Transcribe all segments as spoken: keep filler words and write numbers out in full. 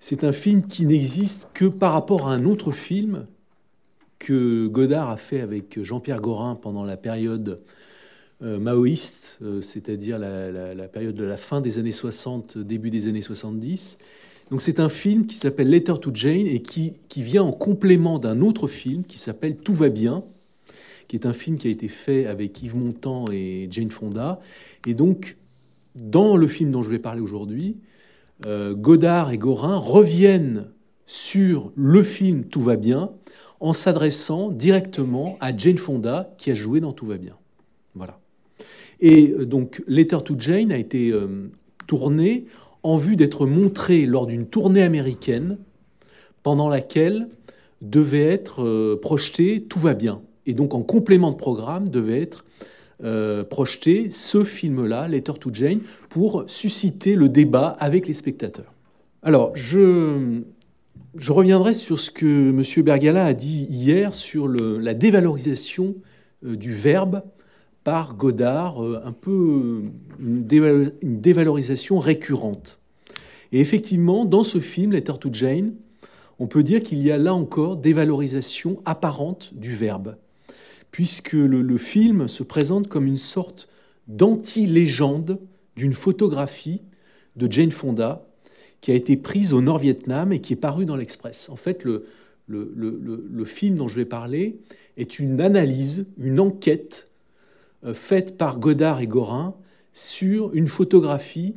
c'est un film qui n'existe que par rapport à un autre film que Godard a fait avec Jean-Pierre Gorin pendant la période euh, maoïste, euh, c'est-à-dire la, la, la période de la fin des années soixante, début des années soixante-dix. Donc c'est un film qui s'appelle Letter to Jane et qui, qui vient en complément d'un autre film qui s'appelle Tout va bien, qui est un film qui a été fait avec Yves Montand et Jane Fonda. Et donc, dans le film dont je vais parler aujourd'hui, euh, Godard et Gorin reviennent sur le film Tout va bien en s'adressant directement à Jane Fonda qui a joué dans Tout va bien. Voilà. Et donc, Letter to Jane a été euh, tourné en vue d'être montré lors d'une tournée américaine pendant laquelle devait être euh, projeté Tout va bien. Et donc, en complément de programme, devait être euh, projeté ce film-là, Letter to Jane, pour susciter le débat avec les spectateurs. Alors, je, je reviendrai sur ce que M. Bergala a dit hier sur le, la dévalorisation euh, du verbe par Godard, euh, un peu une, déval- une dévalorisation récurrente. Et effectivement, dans ce film, Letter to Jane, on peut dire qu'il y a là encore dévalorisation apparente du verbe, puisque le, le film se présente comme une sorte d'anti-légende d'une photographie de Jane Fonda qui a été prise au Nord-Vietnam et qui est parue dans l'Express. En fait, le, le, le, le film dont je vais parler est une analyse, une enquête euh, faite par Godard et Gorin sur une photographie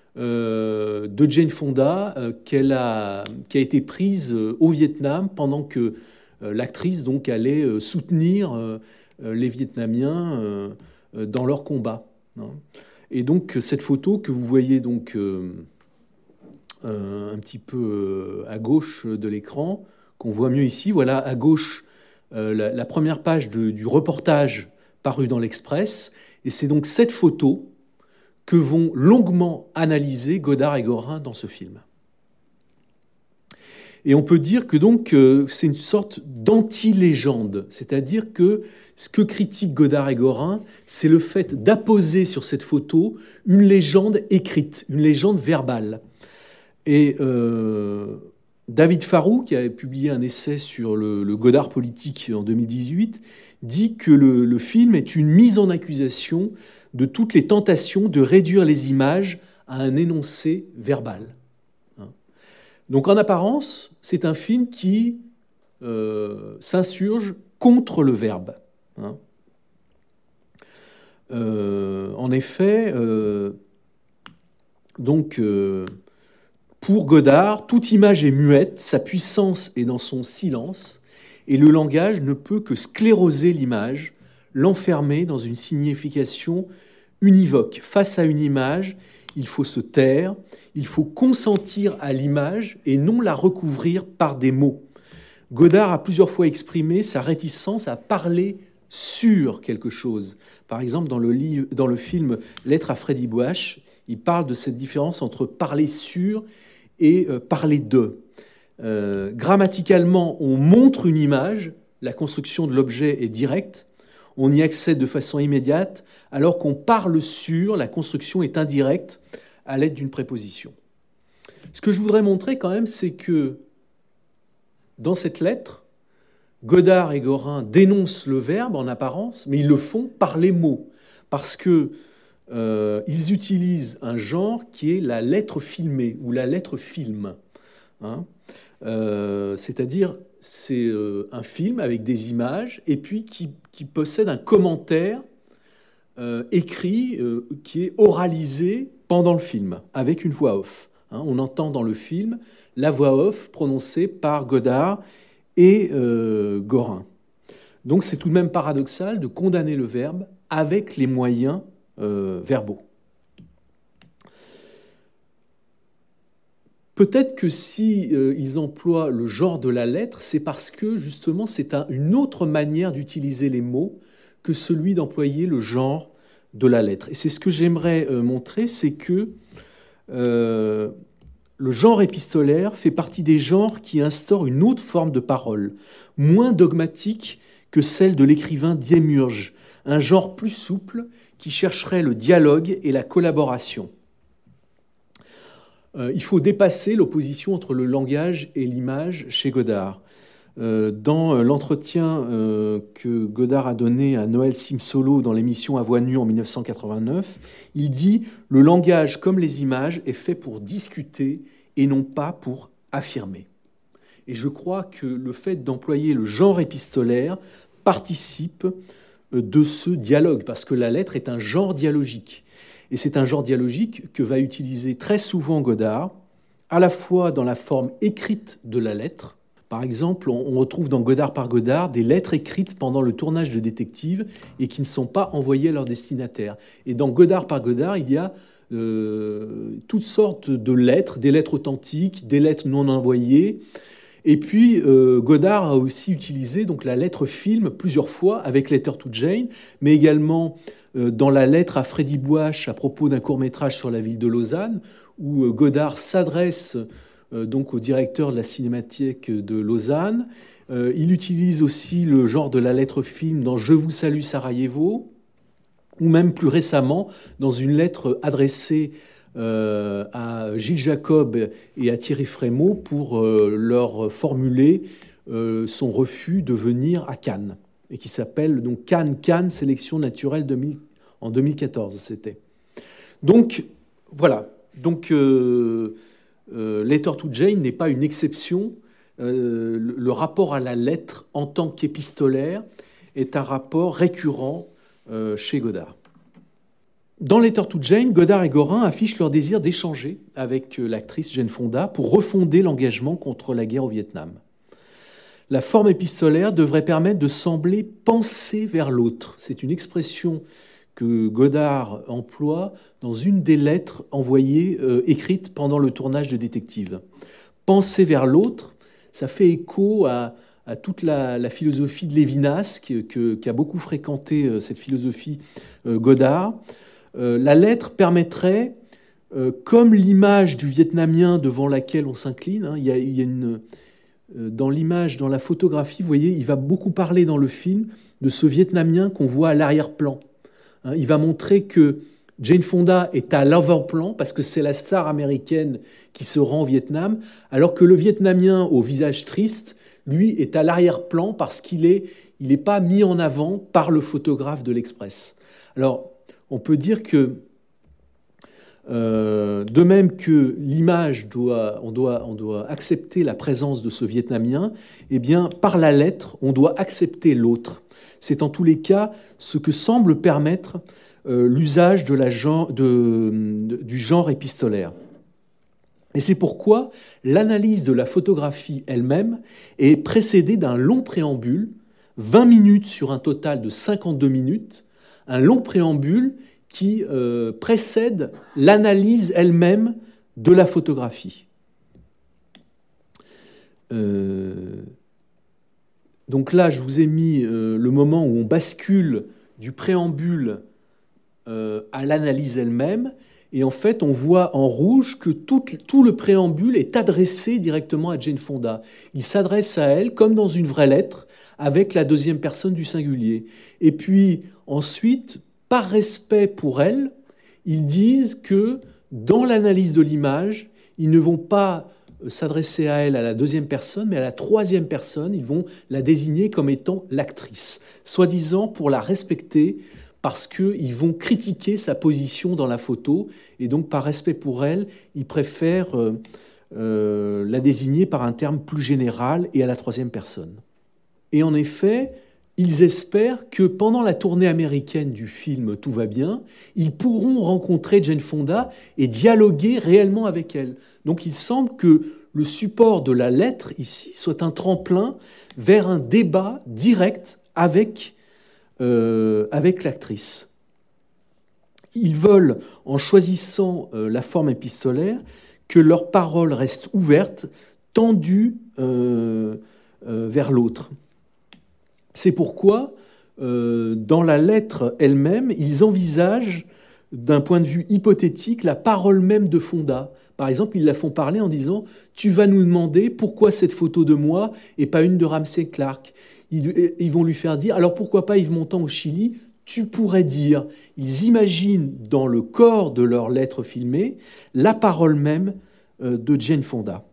euh, de Jane Fonda euh, qu'elle a, qui a été prise euh, au Vietnam pendant que euh, l'actrice donc allait euh, soutenir euh, les Vietnamiens euh, dans leur combat. Hein. Et donc cette photo que vous voyez donc euh, euh, un petit peu euh, à gauche de l'écran, qu'on voit mieux ici, voilà à gauche euh, la, la première page de, du reportage paru dans l'Express, et c'est donc cette photo que vont longuement analyser Godard et Gorin dans ce film. Et on peut dire que donc euh, c'est une sorte d'anti-légende, c'est-à-dire que ce que critiquent Godard et Gorin, c'est le fait d'apposer sur cette photo une légende écrite, une légende verbale. Et euh, David Farrou, qui a publié un essai sur le, le Godard politique en deux mille dix-huit, dit que le, le film est une mise en accusation de toutes les tentations de réduire les images à un énoncé verbal. Donc en apparence, c'est un film qui euh, s'insurge contre le verbe. Hein. Euh, en effet, euh, donc, euh, pour Godard, toute image est muette, sa puissance est dans son silence, et le langage ne peut que scléroser l'image, l'enfermer dans une signification univoque. Face à une image, il faut se taire, il faut consentir à l'image et non la recouvrir par des mots. Godard a plusieurs fois exprimé sa réticence à parler sur quelque chose. Par exemple, dans le, livre, dans le film Lettre à Freddy Boache, il parle de cette différence entre parler sur et euh, parler de. Euh, grammaticalement, on montre une image, la construction de l'objet est directe, on y accède de façon immédiate, alors qu'on parle sur, la construction est indirecte à l'aide d'une préposition. Ce que je voudrais montrer quand même, c'est que dans cette lettre, Godard et Gorin dénoncent le verbe en apparence, mais ils le font par les mots, parce que euh, ils utilisent un genre qui est la lettre filmée ou la lettre film. Hein. Euh, c'est-à-dire, c'est euh, un film avec des images et puis qui, qui possède un commentaire euh, écrit euh, qui est oralisé pendant le film, avec une voix off. Hein. On entend dans le film la voix off prononcée par Godard et euh, Gorin. Donc c'est tout de même paradoxal de condamner le verbe avec les moyens euh, verbaux. Peut-être que si euh, ils emploient le genre de la lettre, c'est parce que justement c'est un, une autre manière d'utiliser les mots que celui d'employer le genre de la lettre. Et c'est ce que j'aimerais euh, montrer, c'est que euh, le genre épistolaire fait partie des genres qui instaurent une autre forme de parole, moins dogmatique que celle de l'écrivain Démiurge, un genre plus souple qui chercherait le dialogue et la collaboration. Euh, il faut dépasser l'opposition entre le langage et l'image chez Godard. Euh, dans l'entretien euh, que Godard a donné à Noël Simsolo dans l'émission À voix nue en mille neuf cent quatre-vingt-neuf, il dit « Le langage, comme les images, est fait pour discuter et non pas pour affirmer ». Et je crois que le fait d'employer le genre épistolaire participe de ce dialogue, parce que la lettre est un genre dialogique. Et c'est un genre dialogique que va utiliser très souvent Godard, à la fois dans la forme écrite de la lettre. Par exemple, on retrouve dans Godard par Godard des lettres écrites pendant le tournage de Détective et qui ne sont pas envoyées à leur destinataire. Et dans Godard par Godard, il y a euh, toutes sortes de lettres, des lettres authentiques, des lettres non envoyées. Et puis, euh, Godard a aussi utilisé donc, la lettre film plusieurs fois avec Letter to Jane, mais également euh, dans la lettre à Freddy Bouache à propos d'un court-métrage sur la ville de Lausanne, où euh, Godard s'adresse euh, donc au directeur de la Cinémathèque de Lausanne. Euh, il utilise aussi le genre de la lettre film dans Je vous salue Sarajevo, ou même plus récemment dans une lettre adressée Euh, à Gilles Jacob et à Thierry Frémaux pour euh, leur formuler euh, son refus de venir à Cannes, et qui s'appelle donc Cannes, Cannes, sélection naturelle deux mille, en deux mille quatorze, c'était. Donc, voilà. Donc, euh, euh, Letter to Jane n'est pas une exception. Euh, le, le rapport à la lettre en tant qu'épistolaire est un rapport récurrent euh, chez Godard. Dans Letter to Jane, Godard et Gorin affichent leur désir d'échanger avec l'actrice Jane Fonda pour refonder l'engagement contre la guerre au Vietnam. La forme épistolaire devrait permettre de sembler penser vers l'autre. C'est une expression que Godard emploie dans une des lettres envoyées, euh, écrites pendant le tournage de Détective. Penser vers l'autre, ça fait écho à, à toute la, la philosophie de Lévinas, qui, que, qui a beaucoup fréquenté euh, cette philosophie euh, Godard. Euh, la lettre permettrait, euh, comme l'image du Vietnamien devant laquelle on s'incline, hein, il y a, il y a une, euh, dans l'image, dans la photographie, vous voyez, il va beaucoup parler dans le film de ce Vietnamien qu'on voit à l'arrière-plan. Hein, il va montrer que Jane Fonda est à l'avant-plan parce que c'est la star américaine qui se rend au Vietnam, alors que le Vietnamien au visage triste, lui, est à l'arrière-plan parce qu'il n'est il est pas mis en avant par le photographe de l'Express. Alors, on peut dire que, euh, de même que l'image doit, on doit, on doit accepter la présence de ce Vietnamien, eh bien, par la lettre, on doit accepter l'autre. C'est en tous les cas ce que semble permettre euh, l'usage de la genre, de, de, du genre épistolaire. Et c'est pourquoi l'analyse de la photographie elle-même est précédée d'un long préambule, vingt minutes sur un total de cinquante-deux minutes, un long préambule qui euh, précède l'analyse elle-même de la photographie. Euh, donc là, je vous ai mis euh, le moment où on bascule du préambule euh, à l'analyse elle-même, et en fait, on voit en rouge que tout, tout le préambule est adressé directement à Jane Fonda. Il s'adresse à elle comme dans une vraie lettre, avec la deuxième personne du singulier. Et puis, ensuite, par respect pour elle, ils disent que dans l'analyse de l'image, ils ne vont pas s'adresser à elle à la deuxième personne, mais à la troisième personne. Ils vont la désigner comme étant l'actrice, soi-disant pour la respecter, parce qu'ils vont critiquer sa position dans la photo. Et donc, par respect pour elle, ils préfèrent euh, euh, la désigner par un terme plus général et à la troisième personne. Et en effet, ils espèrent que pendant la tournée américaine du film Tout va bien, ils pourront rencontrer Jane Fonda et dialoguer réellement avec elle. Donc il semble que le support de la lettre ici soit un tremplin vers un débat direct avec, euh, avec l'actrice. Ils veulent, en choisissant euh, la forme épistolaire, que leurs paroles restent ouvertes, tendues euh, euh, vers l'autre. C'est pourquoi, euh, dans la lettre elle-même, ils envisagent, d'un point de vue hypothétique, la parole même de Fonda. Par exemple, ils la font parler en disant « Tu vas nous demander pourquoi cette photo de moi et pas une de Ramsey Clark ?» Ils, ils vont lui faire dire « Alors pourquoi pas Yves Montand au Chili ? Tu pourrais dire. » Ils imaginent dans le corps de leur lettre filmée la parole même euh, de Jane Fonda.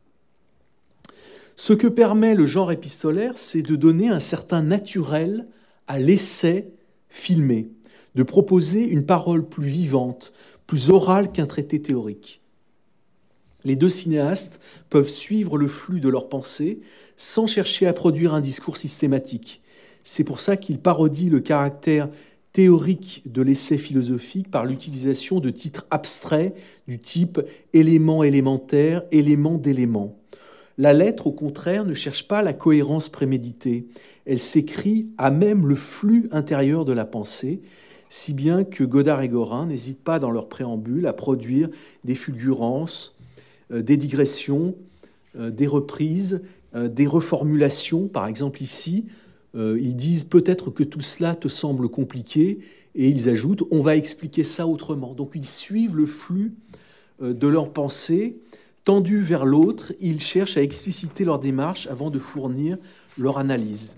Ce que permet le genre épistolaire, c'est de donner un certain naturel à l'essai filmé, de proposer une parole plus vivante, plus orale qu'un traité théorique. Les deux cinéastes peuvent suivre le flux de leurs pensées sans chercher à produire un discours systématique. C'est pour ça qu'ils parodient le caractère théorique de l'essai philosophique par l'utilisation de titres abstraits du type « élément élémentaire »,« élément d'élément ». La lettre, au contraire, ne cherche pas la cohérence préméditée. Elle s'écrit à même le flux intérieur de la pensée, si bien que Godard et Gorin n'hésitent pas dans leur préambule à produire des fulgurances, euh, des digressions, euh, des reprises, euh, des reformulations. Par exemple, ici, euh, ils disent peut-être que tout cela te semble compliqué, et ils ajoutent on va expliquer ça autrement. Donc ils suivent le flux euh, de leur pensée. Tendus vers l'autre, ils cherchent à expliciter leur démarche avant de fournir leur analyse.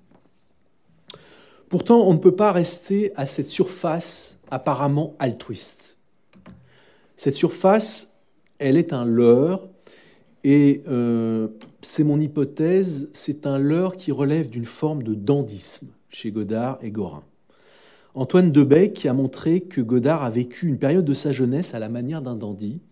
Pourtant, on ne peut pas rester à cette surface apparemment altruiste. Cette surface, elle est un leurre, et euh, c'est mon hypothèse, c'est un leurre qui relève d'une forme de dandysme chez Godard et Gorin. Antoine Debec a montré que Godard a vécu une période de sa jeunesse à la manière d'un dandy.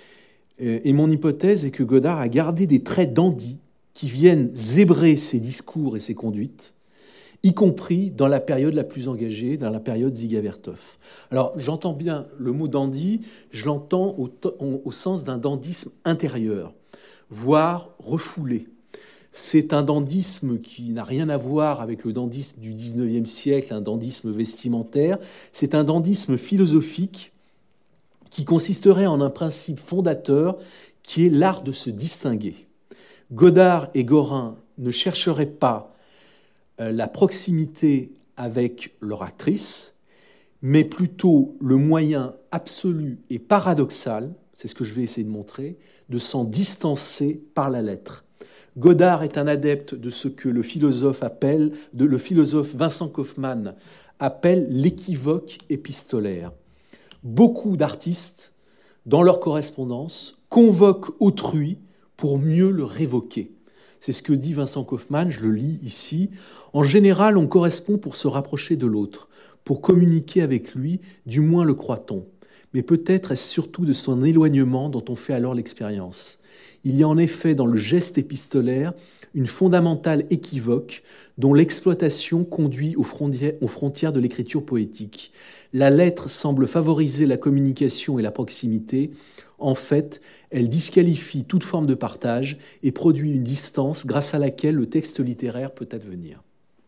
Et mon hypothèse est que Godard a gardé des traits dandy qui viennent zébrer ses discours et ses conduites, y compris dans la période la plus engagée, dans la période Dziga Vertov. Alors, j'entends bien le mot dandy, je l'entends au, au, au sens d'un dandysme intérieur, voire refoulé. C'est un dandysme qui n'a rien à voir avec le dandysme du dix-neuvième siècle, un dandysme vestimentaire. C'est un dandysme philosophique qui consisterait en un principe fondateur qui est l'art de se distinguer. Godard et Gorin ne chercheraient pas la proximité avec leur actrice, mais plutôt le moyen absolu et paradoxal, c'est ce que je vais essayer de montrer, de s'en distancer par la lettre. Godard est un adepte de ce que le philosophe appelle, de, le philosophe Vincent Kaufmann appelle l'équivoque épistolaire. Beaucoup d'artistes, dans leur correspondance, convoquent autrui pour mieux le révoquer. C'est ce que dit Vincent Kaufmann, je le lis ici. En général, on correspond pour se rapprocher de l'autre, pour communiquer avec lui, du moins le croit-on. Mais peut-être est-ce surtout de son éloignement dont on fait alors l'expérience. Il y a en effet dans le geste épistolaire une fondamentale équivoque dont l'exploitation conduit aux frontières de l'écriture poétique. La lettre semble favoriser la communication et la proximité. En fait, elle disqualifie toute forme de partage et produit une distance grâce à laquelle le texte littéraire peut advenir.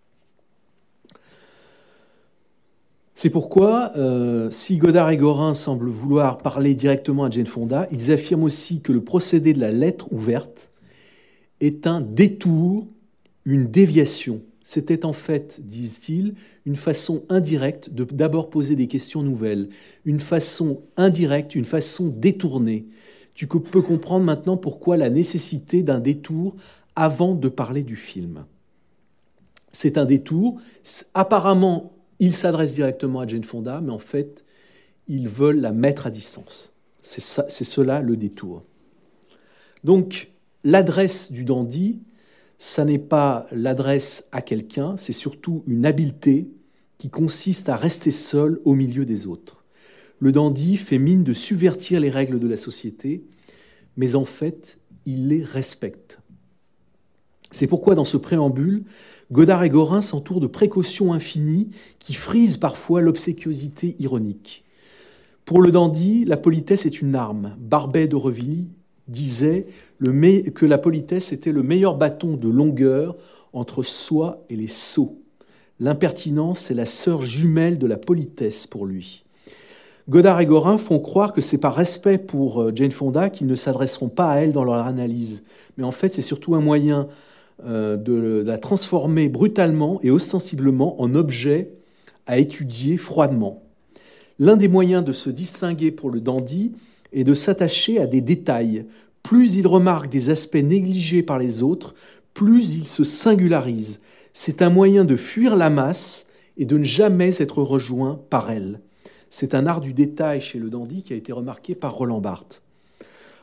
C'est pourquoi, euh, si Godard et Gorin semblent vouloir parler directement à Jane Fonda, ils affirment aussi que le procédé de la lettre ouverte est un détour, une déviation. C'était en fait, disent-ils, une façon indirecte de d'abord poser des questions nouvelles, une façon indirecte, une façon détournée. Tu peux comprendre maintenant pourquoi la nécessité d'un détour avant de parler du film. C'est un détour. Apparemment, ils s'adressent directement à Jane Fonda, mais en fait, ils veulent la mettre à distance. C'est ça, c'est cela le détour. Donc, l'adresse du dandy, ça n'est pas l'adresse à quelqu'un, c'est surtout une habileté qui consiste à rester seul au milieu des autres. Le dandy fait mine de subvertir les règles de la société, mais en fait, il les respecte. C'est pourquoi, dans ce préambule, Godard et Gorin s'entourent de précautions infinies qui frisent parfois l'obséquiosité ironique. Pour le dandy, la politesse est une arme. Barbey d'Aurevilly disait que la politesse était le meilleur bâton de longueur entre soi et les sots. L'impertinence est la sœur jumelle de la politesse pour lui. Godard et Gorin font croire que c'est par respect pour Jane Fonda qu'ils ne s'adresseront pas à elle dans leur analyse. Mais en fait, c'est surtout un moyen de la transformer brutalement et ostensiblement en objet à étudier froidement. L'un des moyens de se distinguer pour le dandy est de s'attacher à des détails. Plus il remarque des aspects négligés par les autres, plus il se singularise. C'est un moyen de fuir la masse et de ne jamais être rejoint par elle. C'est un art du détail chez le dandy qui a été remarqué par Roland Barthes.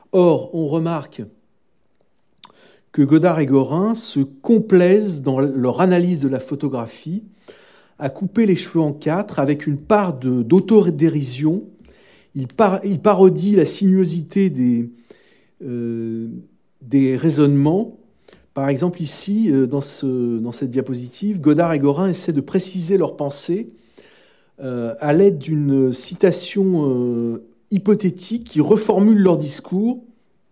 Or, on remarque que Godard et Gorin se complaisent dans leur analyse de la photographie à couper les cheveux en quatre avec une part de, d'autodérision. Ils, par, ils parodient la sinuosité des, euh, des raisonnements. Par exemple, ici, dans, ce, dans cette diapositive, Godard et Gorin essaient de préciser leurs pensées euh, à l'aide d'une citation euh, hypothétique qui reformule leur discours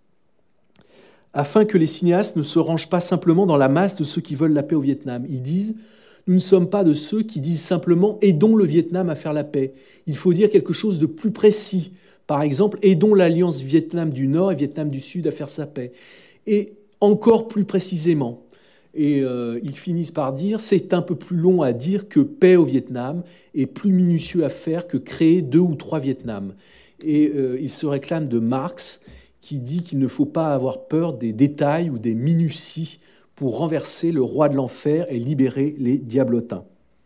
afin que les cinéastes ne se rangent pas simplement dans la masse de ceux qui veulent la paix au Vietnam. Ils disent « Nous ne sommes pas de ceux qui disent simplement « Aidons le Vietnam à faire la paix ». Il faut dire quelque chose de plus précis. Par exemple, « Aidons l'alliance Vietnam du Nord et Vietnam du Sud à faire sa paix ». Et encore plus précisément. Et euh, ils finissent par dire « C'est un peu plus long à dire que paix au Vietnam et plus minutieux à faire que créer deux ou trois Vietnams ». Et euh, ils se réclament de Marx, qui dit qu'il ne faut pas avoir peur des détails ou des minuties pour renverser le roi de l'enfer et libérer les diablotins.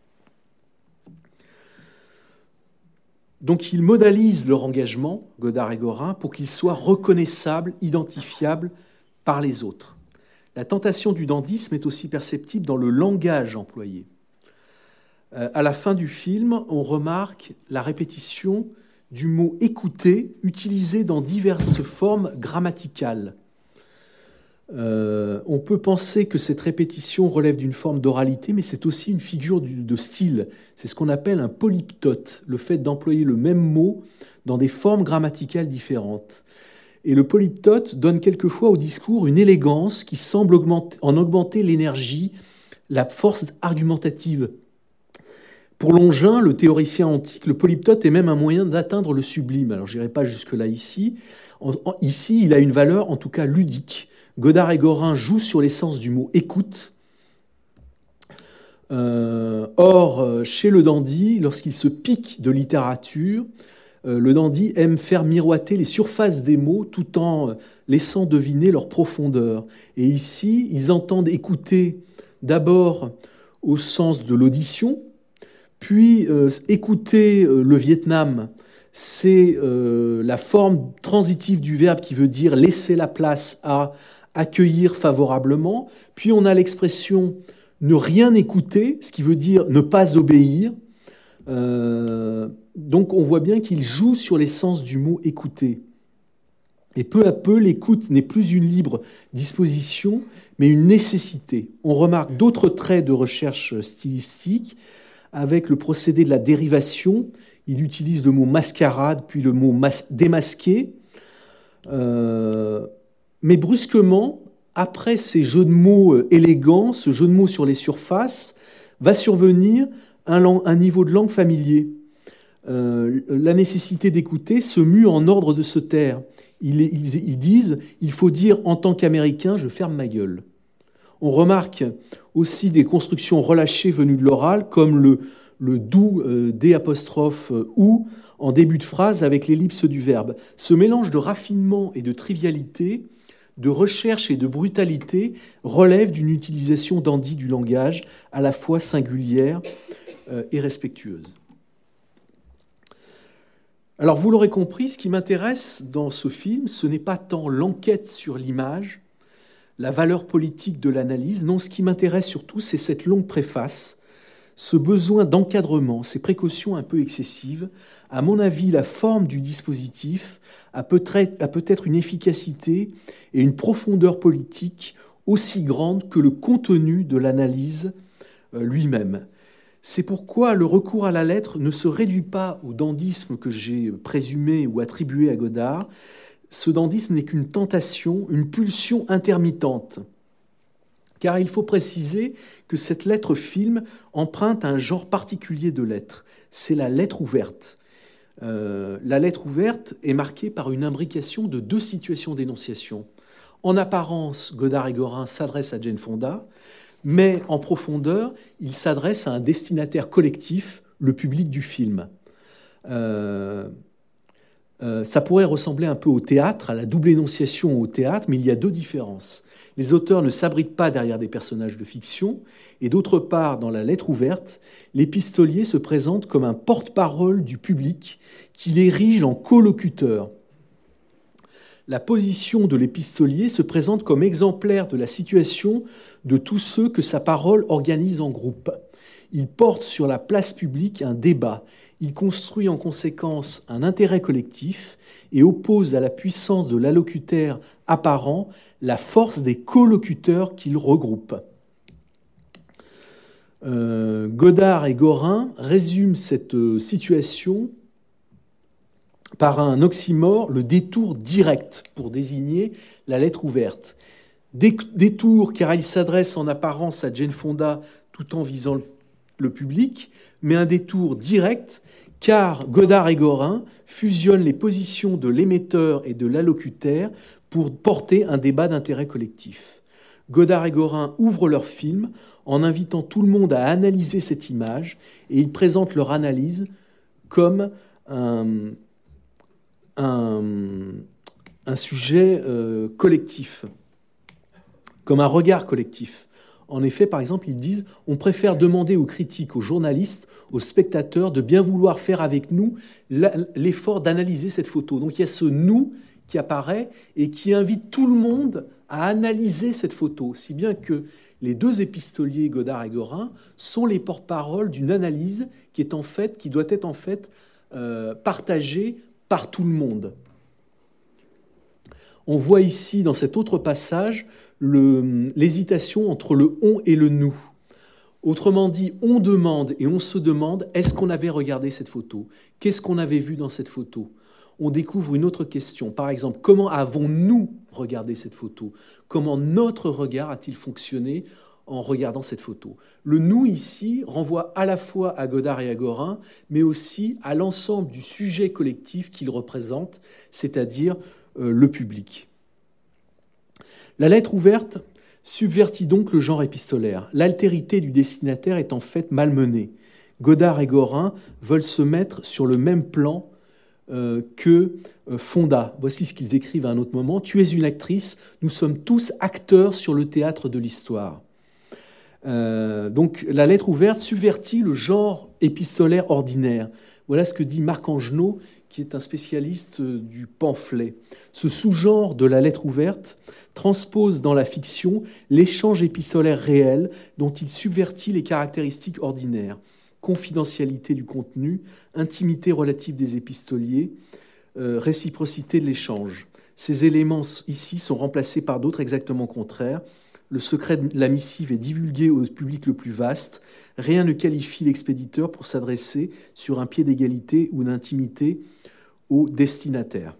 Donc ils modalisent leur engagement, Godard et Gorin, pour qu'il soit reconnaissable, identifiable par les autres. La tentation du dandysme est aussi perceptible dans le langage employé. Euh, à la fin du film, on remarque la répétition du mot « écouter » utilisé dans diverses formes grammaticales. Euh, on peut penser que cette répétition relève d'une forme d'oralité, mais c'est aussi une figure de style. C'est ce qu'on appelle un polyptote, le fait d'employer le même mot dans des formes grammaticales différentes. Et le polyptote donne quelquefois au discours une élégance qui semble augmenter, en augmenter l'énergie, la force argumentative. Pour Longin, le théoricien antique, le polyptote est même un moyen d'atteindre le sublime. Alors, je n'irai pas jusque-là ici. En, en, ici, il a une valeur, en tout cas ludique. Godard et Gorin jouent sur l'essence du mot « écoute ». Euh, or, chez le dandy, lorsqu'il se pique de littérature, euh, le dandy aime faire miroiter les surfaces des mots tout en laissant deviner leur profondeur. Et ici, ils entendent écouter d'abord au sens de l'audition, puis euh, écouter euh, le Vietnam, c'est euh, la forme transitive du verbe qui veut dire laisser la place à accueillir favorablement. Puis on a l'expression ne rien écouter, ce qui veut dire ne pas obéir. Euh, donc on voit bien qu'il joue sur l'essence du mot écouter. Et peu à peu, l'écoute n'est plus une libre disposition, mais une nécessité. On remarque d'autres traits de recherche stylistique. Avec le procédé de la dérivation, il utilise le mot mascarade, puis le mot mas- démasqué. Euh, mais brusquement, après ces jeux de mots élégants, ce jeu de mots sur les surfaces, va survenir un, lang- un niveau de langue familier. Euh, la nécessité d'écouter se mue en ordre de se taire. Ils, ils, ils disent « il faut dire en tant qu'Américain, je ferme ma gueule ». On remarque aussi des constructions relâchées venues de l'oral, comme le, le doux euh, D apostrophe euh, ou en début de phrase avec l'ellipse du verbe. Ce mélange de raffinement et de trivialité, de recherche et de brutalité relève d'une utilisation dandy du langage à la fois singulière euh, et respectueuse. Alors vous l'aurez compris, ce qui m'intéresse dans ce film, ce n'est pas tant l'enquête sur l'image, la valeur politique de l'analyse. Non, ce qui m'intéresse surtout, c'est cette longue préface, ce besoin d'encadrement, ces précautions un peu excessives. À mon avis, la forme du dispositif a peut-être, a peut-être une efficacité et une profondeur politique aussi grande que le contenu de l'analyse lui-même. C'est pourquoi le recours à la lettre ne se réduit pas au dandysme que j'ai présumé ou attribué à Godard. Ce dandysme n'est qu'une tentation, une pulsion intermittente. Car il faut préciser que cette lettre-film emprunte un genre particulier de lettre. C'est la lettre ouverte. Euh, la lettre ouverte est marquée par une imbrication de deux situations d'énonciation. En apparence, Godard et Gorin s'adressent à Jane Fonda, mais en profondeur, ils s'adressent à un destinataire collectif, le public du film. Euh, Euh, ça pourrait ressembler un peu au théâtre, à la double énonciation au théâtre, mais il y a deux différences. Les auteurs ne s'abritent pas derrière des personnages de fiction, et d'autre part, dans la lettre ouverte, l'épistolier se présente comme un porte-parole du public qui l'érige en collocuteur. la position de l'épistolier se présente comme exemplaire de la situation de tous ceux que sa parole organise en groupe. Il porte sur la place publique un débat. Il construit en conséquence un intérêt collectif et oppose à la puissance de l'allocuteur apparent la force des colocuteurs qu'il regroupe. Euh, Godard et Gorin résument cette situation par un oxymore, le détour direct, pour désigner la lettre ouverte. Détour car il s'adresse en apparence à Jane Fonda tout en visant le, le public, mais un détour direct car Godard et Gorin fusionnent les positions de l'émetteur et de l'allocuteur pour porter un débat d'intérêt collectif. Godard et Gorin ouvrent leur film en invitant tout le monde à analyser cette image et ils présentent leur analyse comme un, un, un sujet euh, collectif, comme un regard collectif. En effet, par exemple, ils disent « On préfère demander aux critiques, aux journalistes, aux spectateurs de bien vouloir faire avec nous l'effort d'analyser cette photo. » Donc il y a ce « nous » qui apparaît et qui invite tout le monde à analyser cette photo, si bien que les deux épistoliers, Godard et Gorin, sont les porte-parole d'une analyse qui est en fait, qui doit être en fait euh, partagée par tout le monde. On voit ici, dans cet autre passage, le, l'hésitation entre le « on » et le « nous ». Autrement dit, on demande et on se demande, est-ce qu'on avait regardé cette photo ? Qu'est-ce qu'on avait vu dans cette photo ? On découvre une autre question. Par exemple, comment avons-nous regardé cette photo ? Comment notre regard a-t-il fonctionné en regardant cette photo ? Le « nous » ici renvoie à la fois à Godard et à Gorin, mais aussi à l'ensemble du sujet collectif qu'il représente, c'est-à-dire euh, le public. La lettre ouverte subvertit donc le genre épistolaire. L'altérité du destinataire est en fait malmenée. Godard et Gorin veulent se mettre sur le même plan euh, que euh, Fonda. Voici ce qu'ils écrivent à un autre moment. « Tu es une actrice, nous sommes tous acteurs sur le théâtre de l'histoire. Euh, » Donc la lettre ouverte subvertit le genre épistolaire ordinaire. Voilà ce que dit Marc Angenot, qui est un spécialiste du pamphlet. Ce sous-genre de la lettre ouverte transpose dans la fiction l'échange épistolaire réel dont il subvertit les caractéristiques ordinaires. Confidentialité du contenu, intimité relative des épistoliers, euh, réciprocité de l'échange. Ces éléments ici sont remplacés par d'autres exactement contraires. Le secret de la missive est divulgué au public le plus vaste. Rien ne qualifie l'expéditeur pour s'adresser sur un pied d'égalité ou d'intimité au destinataire.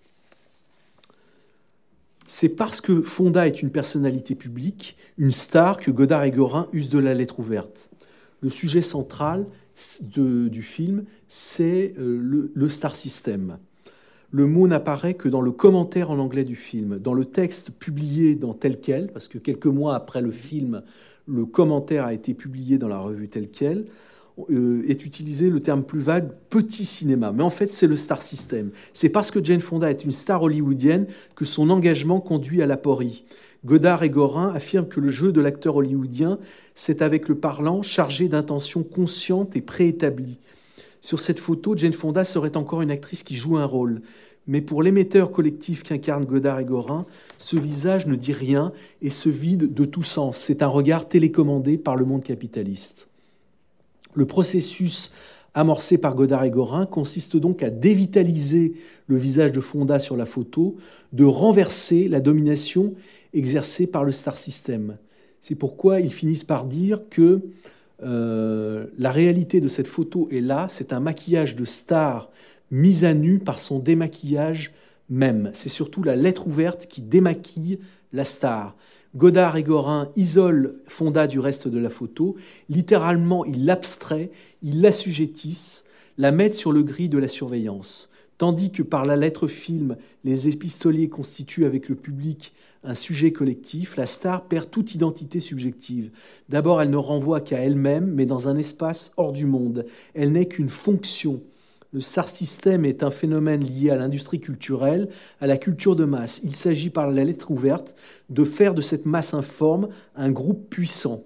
C'est parce que Fonda est une personnalité publique, une star, que Godard et Gorin usent de la lettre ouverte. Le sujet central de, du film, c'est le, le star system. Le mot n'apparaît que dans le commentaire en anglais du film. Dans le texte publié dans Tel Quel, parce que quelques mois après le film, le commentaire a été publié dans la revue Tel Quel, euh, est utilisé le terme plus vague « petit cinéma ». Mais en fait, c'est le star system. C'est parce que Jane Fonda est une star hollywoodienne que son engagement conduit à l'aporie. Godard et Gorin affirment que le jeu de l'acteur hollywoodien, c'est avec le parlant chargé d'intentions conscientes et préétablies. Sur cette photo, Jane Fonda serait encore une actrice qui joue un rôle. Mais pour l'émetteur collectif qu'incarnent Godard et Gorin, ce visage ne dit rien et se vide de tout sens. C'est un regard télécommandé par le monde capitaliste. Le processus amorcé par Godard et Gorin consiste donc à dévitaliser le visage de Fonda sur la photo, de renverser la domination exercée par le star system. C'est pourquoi ils finissent par dire que euh, la réalité de cette photo est là, c'est un maquillage de star mise à nu par son démaquillage même. C'est surtout la lettre ouverte qui démaquille la star. Godard et Gorin isolent Fonda du reste de la photo. Littéralement, ils l'abstraient, ils l'assujettissent, la mettent sur le gris de la surveillance. Tandis que par la lettre film, les épistoliers constituent avec le public un sujet collectif, la star perd toute identité subjective. D'abord, elle ne renvoie qu'à elle-même, mais dans un espace hors du monde. Elle n'est qu'une fonction. Le star system est un phénomène lié à l'industrie culturelle, à la culture de masse. Il s'agit par la lettre ouverte de faire de cette masse informe un groupe puissant.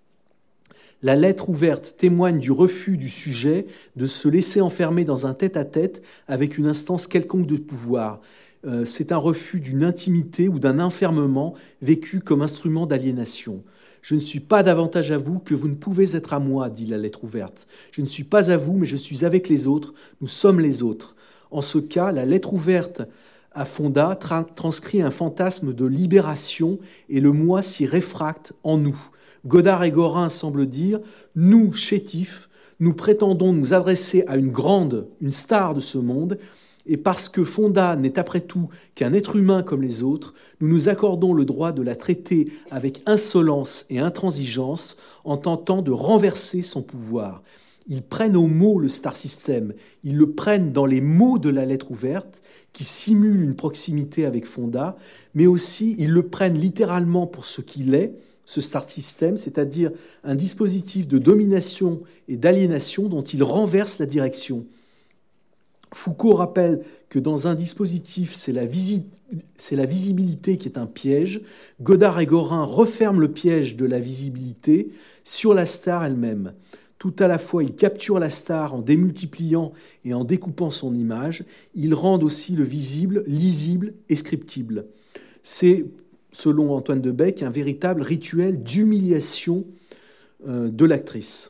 La lettre ouverte témoigne du refus du sujet de se laisser enfermer dans un tête-à-tête avec une instance quelconque de pouvoir. Euh, c'est un refus d'une intimité ou d'un enfermement vécu comme instrument d'aliénation. Je ne suis pas davantage à vous que vous ne pouvez être à moi, dit la lettre ouverte. Je ne suis pas à vous, mais je suis avec les autres. Nous sommes les autres. En ce cas, la lettre ouverte à Fonda tra- transcrit un fantasme de libération et le moi s'y réfracte en nous. Godard et Gorin semblent dire « Nous, chétifs, nous prétendons nous adresser à une grande, une star de ce monde, et parce que Fonda n'est après tout qu'un être humain comme les autres, nous nous accordons le droit de la traiter avec insolence et intransigeance en tentant de renverser son pouvoir. Ils prennent au mot le star system, ils le prennent dans les mots de la lettre ouverte, qui simule une proximité avec Fonda, mais aussi ils le prennent littéralement pour ce qu'il est, ce star system, c'est-à-dire un dispositif de domination et d'aliénation dont il renverse la direction. Foucault rappelle que dans un dispositif, c'est la, visi- c'est la visibilité qui est un piège. Godard et Gorin referment le piège de la visibilité sur la star elle-même. Tout à la fois, ils capturent la star en démultipliant et en découpant son image. Ils rendent aussi le visible lisible et scriptible. C'est, selon Antoine de Bec, un véritable rituel d'humiliation euh, de l'actrice.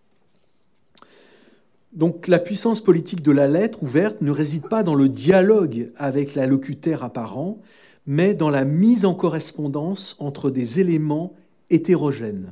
Donc la puissance politique de la lettre ouverte ne réside pas dans le dialogue avec l'allocuteur apparent, mais dans la mise en correspondance entre des éléments hétérogènes.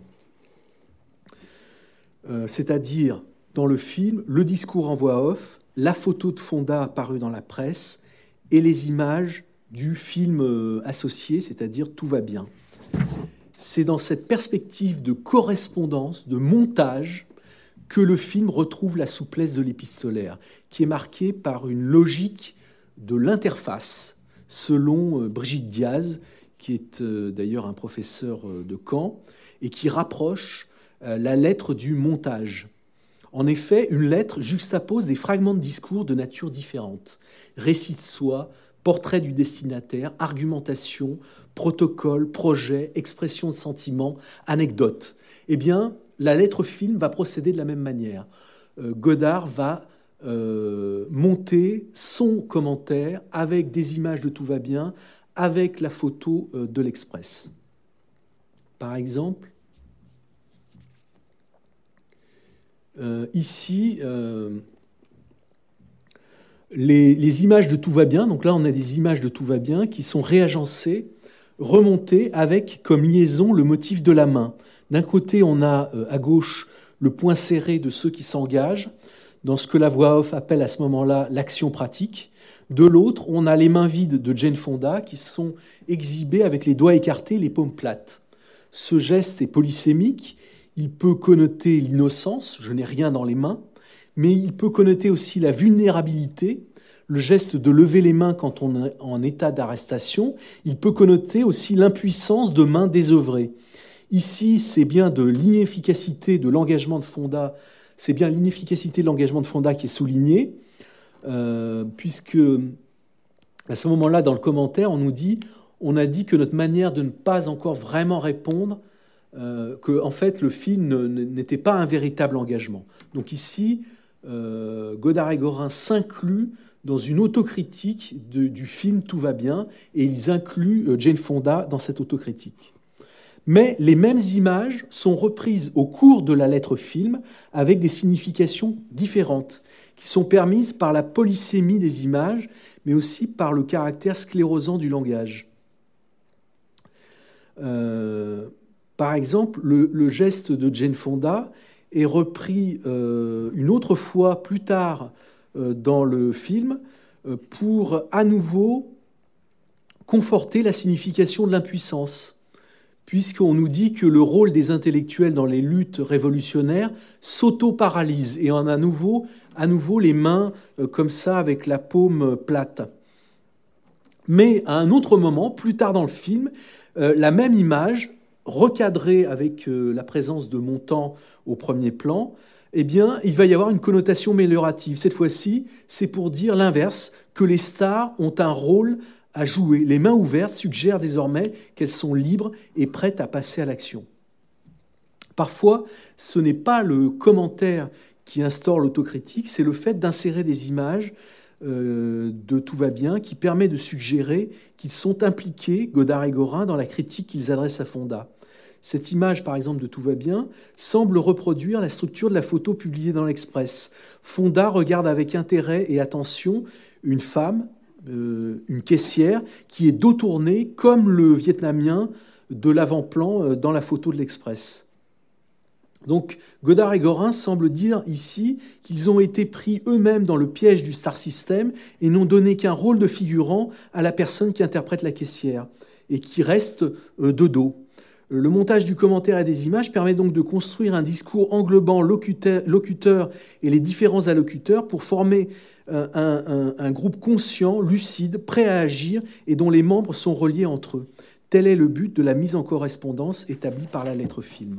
Euh, c'est-à-dire, dans le film, le discours en voix off, la photo de Fonda apparue dans la presse et les images du film associé, c'est-à-dire « Tout va bien ». C'est dans cette perspective de correspondance, de montage, que le film retrouve la souplesse de l'épistolaire, qui est marquée par une logique de l'interface, selon Brigitte Diaz, qui est d'ailleurs un professeur de Caen, et qui rapproche la lettre du montage. En effet, une lettre juxtapose des fragments de discours de nature différente. Récit de soi, portrait du destinataire, argumentation, protocole, projet, expression de sentiments, anecdote. Eh bien, la lettre film va procéder de la même manière. Euh, Godard va euh, monter son commentaire avec des images de Tout va bien, avec la photo euh, de l'Express. Par exemple, euh, ici, euh, les, les images de Tout va bien, donc là on a des images de Tout va bien qui sont réagencées, remontées avec comme liaison le motif de la main. D'un côté, on a euh, à gauche le point serré de ceux qui s'engagent, dans ce que la voix off appelle à ce moment-là l'action pratique. De l'autre, on a les mains vides de Jane Fonda qui sont exhibées avec les doigts écartés, les paumes plates. Ce geste est polysémique, il peut connoter l'innocence, je n'ai rien dans les mains, mais il peut connoter aussi la vulnérabilité, le geste de lever les mains quand on est en état d'arrestation, il peut connoter aussi l'impuissance de mains désœuvrées. Ici, c'est bien de l'inefficacité de l'engagement de Fonda, c'est bien l'inefficacité de l'engagement de Fonda qui est soulignée, euh, puisque à ce moment-là, dans le commentaire, on nous dit, on a dit que notre manière de ne pas encore vraiment répondre, euh, que en fait le film ne, n'était pas un véritable engagement. Donc ici, euh, Godard et Gorin s'incluent dans une autocritique de, du film Tout va bien, et ils incluent euh, Jane Fonda dans cette autocritique. Mais les mêmes images sont reprises au cours de la lettre film avec des significations différentes qui sont permises par la polysémie des images, mais aussi par le caractère sclérosant du langage. Euh, par exemple, le, le geste de Jane Fonda est repris euh, une autre fois plus tard euh, dans le film euh, pour à nouveau conforter la signification de l'impuissance, puisqu'on nous dit que le rôle des intellectuels dans les luttes révolutionnaires s'auto-paralyse et on a à nouveau, à nouveau les mains euh, comme ça avec la paume plate. Mais à un autre moment, plus tard dans le film, euh, la même image, recadrée avec euh, la présence de Montand au premier plan, eh bien, il va y avoir une connotation améliorative. Cette fois-ci, c'est pour dire l'inverse, que les stars ont un rôle à jouer. Les mains ouvertes suggèrent désormais qu'elles sont libres et prêtes à passer à l'action. Parfois, ce n'est pas le commentaire qui instaure l'autocritique, c'est le fait d'insérer des images euh, de Tout va bien qui permet de suggérer qu'ils sont impliqués, Godard et Gorin, dans la critique qu'ils adressent à Fonda. Cette image, par exemple, de Tout va bien, semble reproduire la structure de la photo publiée dans l'Express. Fonda regarde avec intérêt et attention une femme, euh, une caissière, qui est dos tourné, comme le Vietnamien de l'avant-plan euh, dans la photo de l'Express. Donc, Godard et Gorin semblent dire ici qu'ils ont été pris eux-mêmes dans le piège du star system et n'ont donné qu'un rôle de figurant à la personne qui interprète la caissière et qui reste euh, de dos. Le montage du commentaire et des images permet donc de construire un discours englobant locuteur, locuteur et les différents allocuteurs pour former un, un, un groupe conscient, lucide, prêt à agir et dont les membres sont reliés entre eux. Tel est le but de la mise en correspondance établie par la lettre film.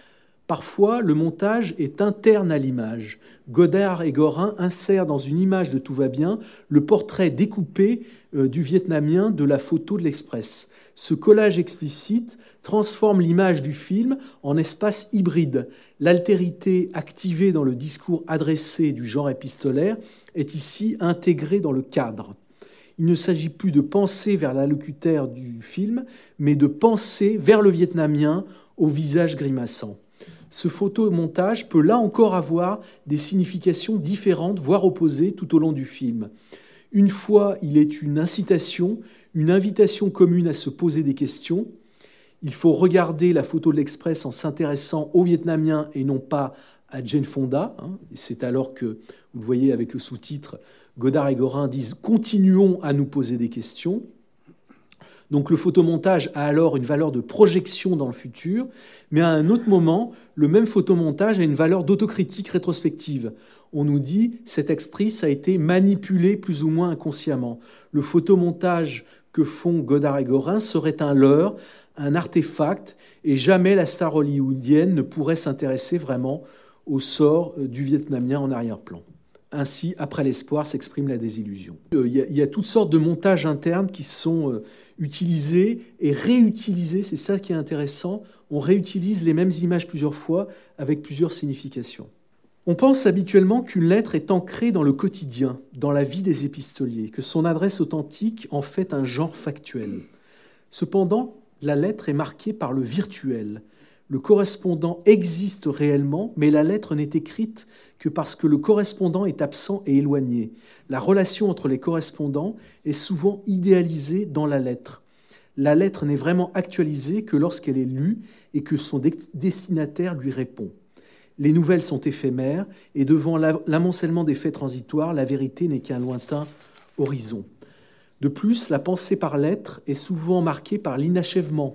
Parfois, le montage est interne à l'image. Godard et Gorin insèrent dans une image de Tout va bien le portrait découpé euh, du Vietnamien de la photo de l'Express. Ce collage explicite transforme l'image du film en espace hybride. L'altérité activée dans le discours adressé du genre épistolaire est ici intégrée dans le cadre. Il ne s'agit plus de penser vers l'allocuteur du film, mais de penser vers le Vietnamien au visage grimaçant. Ce photomontage peut là encore avoir des significations différentes, voire opposées, tout au long du film. Une fois, il est une incitation, une invitation commune à se poser des questions. Il faut regarder la photo de l'Express en s'intéressant aux Vietnamiens et non pas à Jane Fonda. C'est alors que, vous le voyez avec le sous-titre, Godard et Gorin disent « Continuons à nous poser des questions ». Donc le photomontage a alors une valeur de projection dans le futur, mais à un autre moment, le même photomontage a une valeur d'autocritique rétrospective. On nous dit « cette actrice a été manipulée plus ou moins inconsciemment ». Le photomontage que font Godard et Gorin serait un leurre, un artefact, et jamais la star hollywoodienne ne pourrait s'intéresser vraiment au sort du Vietnamien en arrière-plan. Ainsi, après l'espoir, s'exprime la désillusion. Il y a, il y a toutes sortes de montages internes qui sont utilisés et réutilisés. C'est ça qui est intéressant. On réutilise les mêmes images plusieurs fois avec plusieurs significations. On pense habituellement qu'une lettre est ancrée dans le quotidien, dans la vie des épistoliers, que son adresse authentique en fait un genre factuel. Cependant, la lettre est marquée par le virtuel. Le correspondant existe réellement, mais la lettre n'est écrite que parce que le correspondant est absent et éloigné. La relation entre les correspondants est souvent idéalisée dans la lettre. La lettre n'est vraiment actualisée que lorsqu'elle est lue et que son destinataire lui répond. Les nouvelles sont éphémères et devant l'amoncellement des faits transitoires, la vérité n'est qu'un lointain horizon. De plus, la pensée par lettre est souvent marquée par l'inachèvement.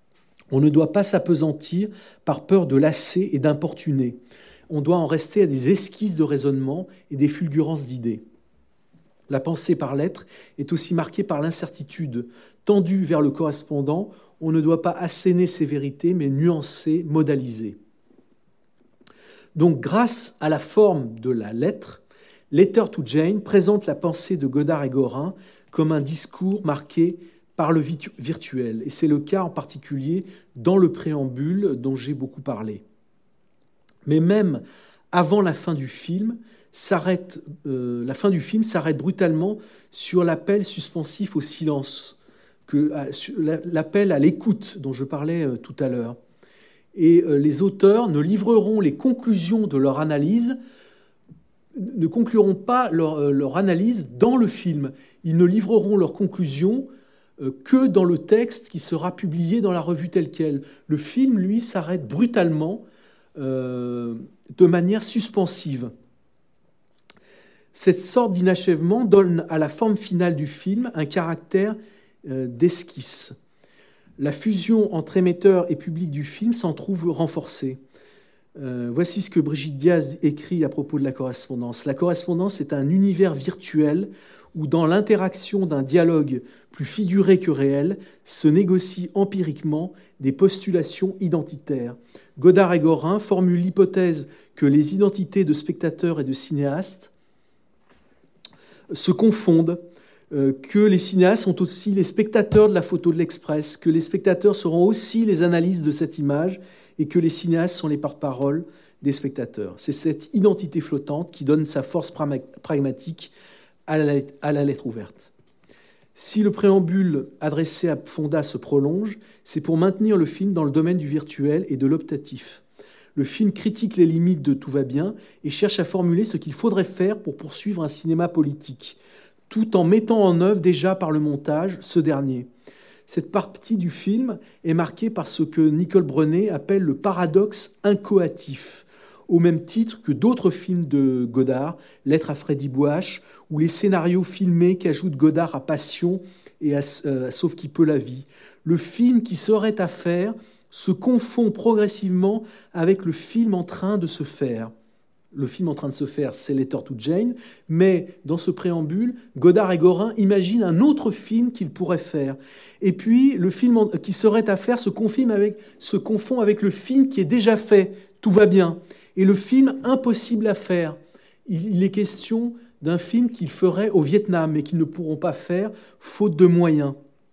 On ne doit pas s'appesantir par peur de lasser et d'importuner. On doit en rester à des esquisses de raisonnement et des fulgurances d'idées. La pensée par lettre est aussi marquée par l'incertitude. Tendue vers le correspondant, on ne doit pas asséner ses vérités, mais nuancer, modaliser. Donc, grâce à la forme de la lettre, Letter to Jane présente la pensée de Godard et Gorin comme un discours marqué par le virtuel. Et c'est le cas en particulier dans le préambule dont j'ai beaucoup parlé. Mais même avant la fin du film, s'arrête, euh, la fin du film s'arrête brutalement sur l'appel suspensif au silence, que, l'appel à l'écoute dont je parlais euh, tout à l'heure. Et euh, les auteurs ne livreront les conclusions de leur analyse, ne concluront pas leur, euh, leur analyse dans le film. Ils ne livreront leurs conclusions que dans le texte qui sera publié dans la revue telle quelle. Le film, lui, s'arrête brutalement, euh, de manière suspensive. Cette sorte d'inachèvement donne à la forme finale du film un caractère euh, d'esquisse. La fusion entre émetteur et public du film s'en trouve renforcée. Euh, voici ce que Brigitte Diaz écrit à propos de la correspondance. La correspondance est un univers virtuel où, dans l'interaction d'un dialogue plus figuré que réel, se négocient empiriquement des postulations identitaires. Godard et Gorin formulent l'hypothèse que les identités de spectateurs et de cinéastes se confondent, euh, que les cinéastes sont aussi les spectateurs de la photo de l'Express, que les spectateurs seront aussi les analystes de cette image et que les cinéastes sont les porte-parole des spectateurs. C'est cette identité flottante qui donne sa force pragmatique à la lettre, à la lettre ouverte. Si le préambule adressé à Fonda se prolonge, c'est pour maintenir le film dans le domaine du virtuel et de l'optatif. Le film critique les limites de Tout va bien et cherche à formuler ce qu'il faudrait faire pour poursuivre un cinéma politique, tout en mettant en œuvre déjà par le montage ce dernier. Cette partie du film est marquée par ce que Nicole Brenet appelle le paradoxe inchoatif, au même titre que d'autres films de Godard, Lettre à Freddy Bouache, ou les scénarios filmés qu'ajoute Godard à Passion et à, euh, Sauf qui peut la vie. Le film qui serait à faire se confond progressivement avec le film en train de se faire. Le film en train de se faire, c'est Letter to Jane, mais dans ce préambule, Godard et Gorin imaginent un autre film qu'ils pourraient faire. Et puis, le film qui serait à faire se confond avec, se confond avec le film qui est déjà fait, Tout va bien, et le film impossible à faire. Il est question d'un film qu'ils feraient au Vietnam, mais qu'ils ne pourront pas faire, faute de moyens.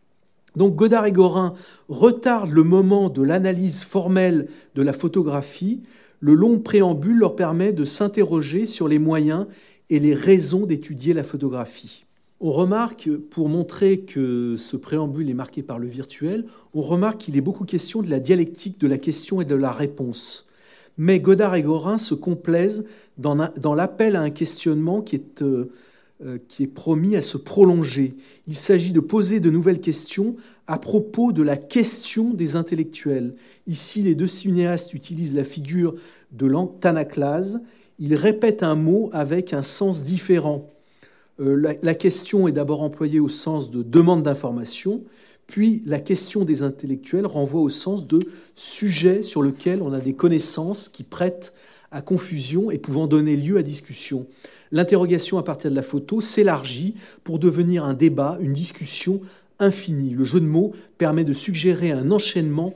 Donc Godard et Gorin retardent le moment de l'analyse formelle de la photographie. Le long préambule leur permet de s'interroger sur les moyens et les raisons d'étudier la photographie. On remarque, pour montrer que ce préambule est marqué par le virtuel, on remarque qu'il est beaucoup question de la dialectique de la question et de la réponse. Mais Godard et Gorin se complaisent dans, dans l'appel à un questionnement qui est, euh, qui est promis à se prolonger. Il s'agit de poser de nouvelles questions à propos de la question des intellectuels. Ici, les deux cinéastes utilisent la figure de l'antanaclase. Ils répètent un mot avec un sens différent. Euh, la, la question est d'abord employée au sens de demande d'information, puis la question des intellectuels renvoie au sens de sujet sur lequel on a des connaissances qui prêtent à confusion et pouvant donner lieu à discussion. L'interrogation à partir de la photo s'élargit pour devenir un débat, une discussion infinie. Le jeu de mots permet de suggérer un enchaînement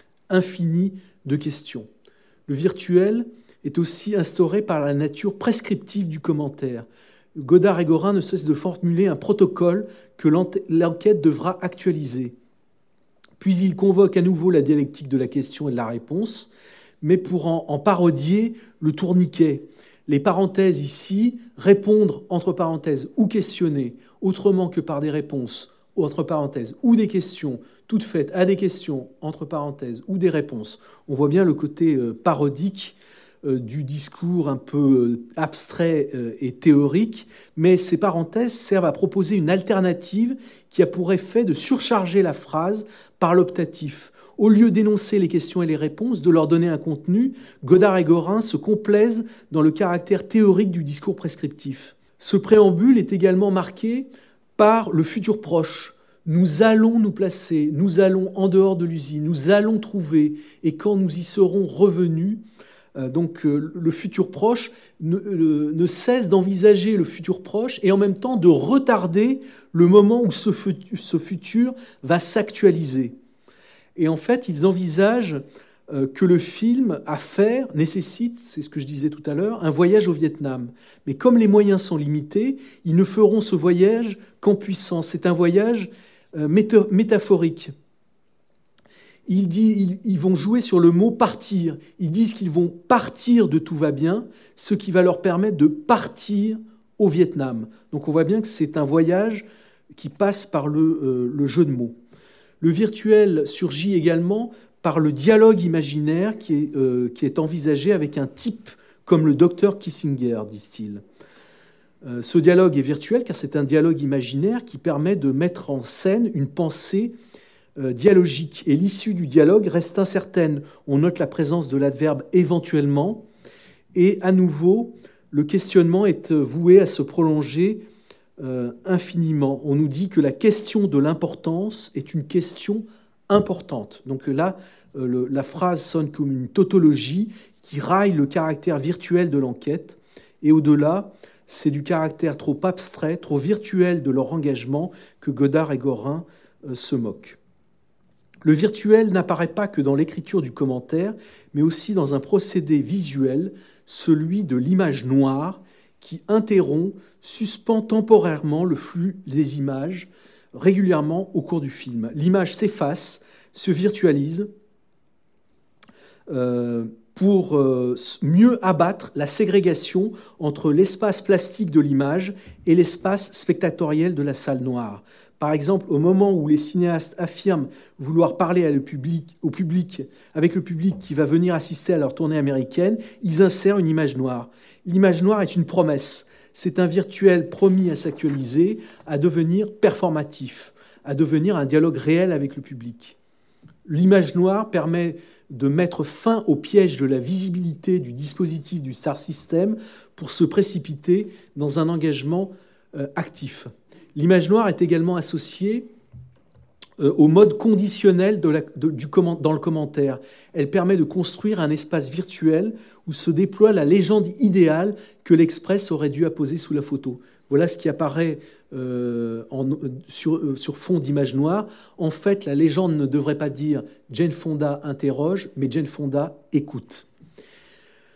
infini de questions. Le virtuel est aussi instauré par la nature prescriptive du commentaire. Godard et Gorin ne cessent de formuler un protocole que l'enquête devra actualiser. Puis il convoque à nouveau la dialectique de la question et de la réponse, mais pour en, en parodier le tourniquet. Les parenthèses ici, répondre entre parenthèses ou questionner, autrement que par des réponses entre parenthèses ou des questions, toutes faites à des questions entre parenthèses ou des réponses. On voit bien le côté euh, parodique du discours un peu abstrait et théorique, mais ces parenthèses servent à proposer une alternative qui a pour effet de surcharger la phrase par l'optatif. Au lieu d'énoncer les questions et les réponses, de leur donner un contenu, Godard et Gorin se complaisent dans le caractère théorique du discours prescriptif. Ce préambule est également marqué par le futur proche. Nous allons nous placer, nous allons en dehors de l'usine, nous allons trouver, et quand nous y serons revenus, donc le futur proche ne, ne cesse d'envisager le futur proche et en même temps de retarder le moment où ce, ce futur va s'actualiser. Et en fait, ils envisagent que le film à faire nécessite, c'est ce que je disais tout à l'heure, un voyage au Vietnam. Mais comme les moyens sont limités, ils ne feront ce voyage qu'en puissance. C'est un voyage méta- métaphorique. Ils, disent, ils vont jouer sur le mot « partir ». Ils disent qu'ils vont partir de Tout va bien, ce qui va leur permettre de partir au Vietnam. Donc on voit bien que c'est un voyage qui passe par le, euh, le jeu de mots. Le virtuel surgit également par le dialogue imaginaire qui est, euh, qui est envisagé avec un type comme le docteur Kissinger, disent-ils. Euh, ce dialogue est virtuel car c'est un dialogue imaginaire qui permet de mettre en scène une pensée dialogique, et l'issue du dialogue reste incertaine. On note la présence de l'adverbe « éventuellement », et à nouveau, le questionnement est voué à se prolonger euh, infiniment. On nous dit que la question de l'importance est une question importante. Donc là, euh, le, la phrase sonne comme une tautologie qui raille le caractère virtuel de l'enquête, et au-delà, c'est du caractère trop abstrait, trop virtuel de leur engagement que Godard et Gorin euh, se moquent. Le virtuel n'apparaît pas que dans l'écriture du commentaire, mais aussi dans un procédé visuel, celui de l'image noire, qui interrompt, suspend temporairement le flux des images régulièrement au cours du film. L'image s'efface, se virtualise, euh, pour euh, mieux abattre la ségrégation entre l'espace plastique de l'image et l'espace spectatoriel de la salle noire. Par exemple, au moment où les cinéastes affirment vouloir parler à le public, au public, avec le public qui va venir assister à leur tournée américaine, ils insèrent une image noire. L'image noire est une promesse. C'est un virtuel promis à s'actualiser, à devenir performatif, à devenir un dialogue réel avec le public. L'image noire permet de mettre fin au piège de la visibilité du dispositif du Star System pour se précipiter dans un engagement euh, actif. L'image noire est également associée euh, au mode conditionnel de la, de, du comment, dans le commentaire. Elle permet de construire un espace virtuel où se déploie la légende idéale que l'Express aurait dû apposer sous la photo. Voilà ce qui apparaît euh, en, sur, euh, sur fond d'image noire. En fait, la légende ne devrait pas dire « Jane Fonda interroge », mais « Jane Fonda écoute euh, ».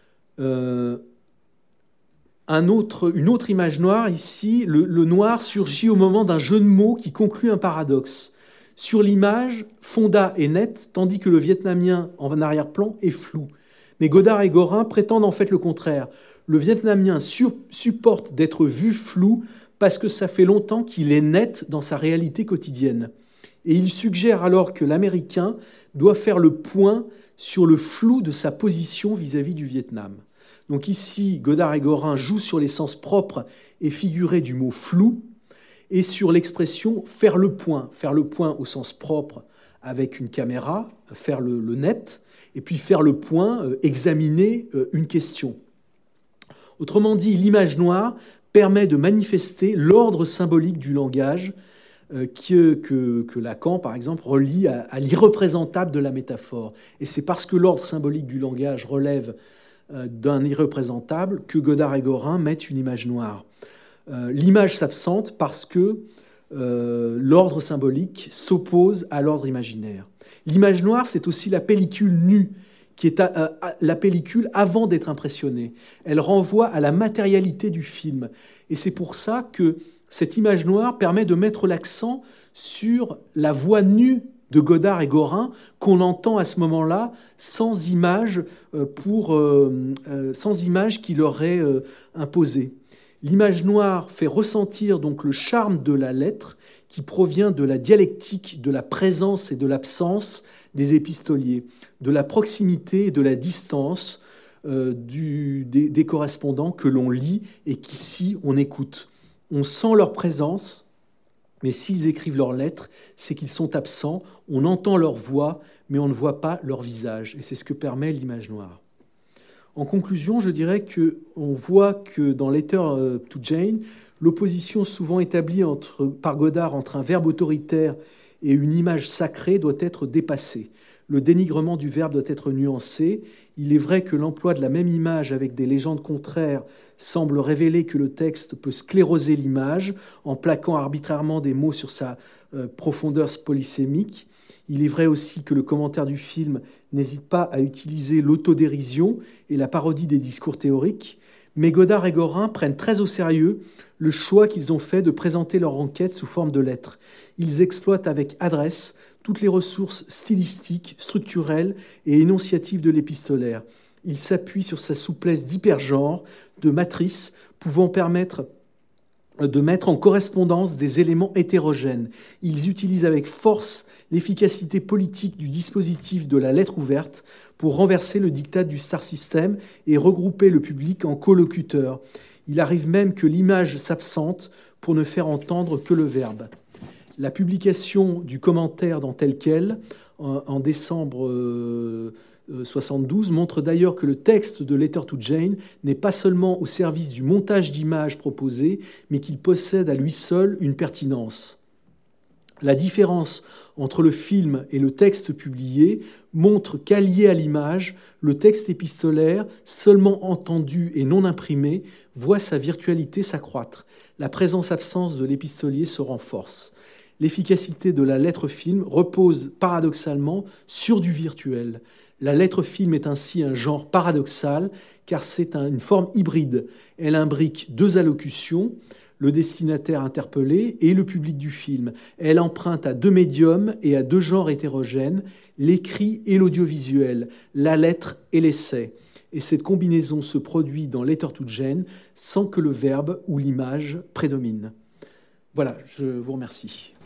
Un autre, une autre image noire ici, le, le noir surgit au moment d'un jeu de mots qui conclut un paradoxe. Sur l'image, Fonda est net, tandis que le Vietnamien en arrière-plan est flou. Mais Godard et Gorin prétendent en fait le contraire. Le Vietnamien sur, supporte d'être vu flou parce que ça fait longtemps qu'il est net dans sa réalité quotidienne. Et il suggère alors que l'Américain doit faire le point sur le flou de sa position vis-à-vis du Vietnam. Donc ici, Godard et Gorin jouent sur les sens propres et figurés du mot « flou » et sur l'expression « faire le point ». Faire le point au sens propre avec une caméra, faire le, le net, et puis faire le point, euh, examiner euh, une question. Autrement dit, l'image noire permet de manifester l'ordre symbolique du langage euh, que, que, que Lacan, par exemple, relie à, à l'irreprésentable de la métaphore. Et c'est parce que l'ordre symbolique du langage relève d'un irreprésentable que Godard et Gorin mettent une image noire. Euh, l'image s'absente parce que euh, l'ordre symbolique s'oppose à l'ordre imaginaire. L'image noire, c'est aussi la pellicule nue, qui est à, à, la pellicule avant d'être impressionnée. Elle renvoie à la matérialité du film. Et c'est pour ça que cette image noire permet de mettre l'accent sur la voix nue de Godard et Gorin, qu'on entend à ce moment-là sans image, pour, euh, euh, sans image qui leur est euh, imposée. L'image noire fait ressentir donc le charme de la lettre qui provient de la dialectique de la présence et de l'absence des épistoliers, de la proximité et de la distance euh, du, des, des correspondants que l'on lit et qu'ici on écoute. On sent leur présence, mais s'ils écrivent leurs lettres, c'est qu'ils sont absents, on entend leur voix, mais on ne voit pas leur visage. Et c'est ce que permet l'image noire. En conclusion, je dirais qu'on voit que dans Letter to Jane, l'opposition souvent établie entre, par Godard entre un verbe autoritaire et une image sacrée doit être dépassée. Le dénigrement du verbe doit être nuancé. Il est vrai que l'emploi de la même image avec des légendes contraires semble révéler que le texte peut scléroser l'image en plaquant arbitrairement des mots sur sa euh, profondeur polysémique. Il est vrai aussi que le commentaire du film n'hésite pas à utiliser l'autodérision et la parodie des discours théoriques, mais Godard et Gorin prennent très au sérieux le choix qu'ils ont fait de présenter leur enquête sous forme de lettres. Ils exploitent avec adresse toutes les ressources stylistiques, structurelles et énonciatives de l'épistolaire. Ils s'appuient sur sa souplesse d'hypergenre, de matrice, pouvant permettre de mettre en correspondance des éléments hétérogènes. Ils utilisent avec force l'efficacité politique du dispositif de la lettre ouverte pour renverser le diktat du Star System et regrouper le public en colocuteurs. Il arrive même que l'image s'absente pour ne faire entendre que le verbe. La publication du commentaire dans Tel quel, en décembre soixante-douze, montre d'ailleurs que le texte de Letter to Jane n'est pas seulement au service du montage d'images proposé, mais qu'il possède à lui seul une pertinence. La différence entre le film et le texte publié montre qu'allié à l'image, le texte épistolaire, seulement entendu et non imprimé, voit sa virtualité s'accroître. La présence-absence de l'épistolier se renforce. L'efficacité de la lettre-film repose paradoxalement sur du virtuel. La lettre-film est ainsi un genre paradoxal, car c'est une forme hybride. Elle imbrique deux allocutions, le destinataire interpellé et le public du film. Elle emprunte à deux médiums et à deux genres hétérogènes, l'écrit et l'audiovisuel, la lettre et l'essai. Et cette combinaison se produit dans Letter to Jane sans que le verbe ou l'image prédomine. Voilà, je vous remercie.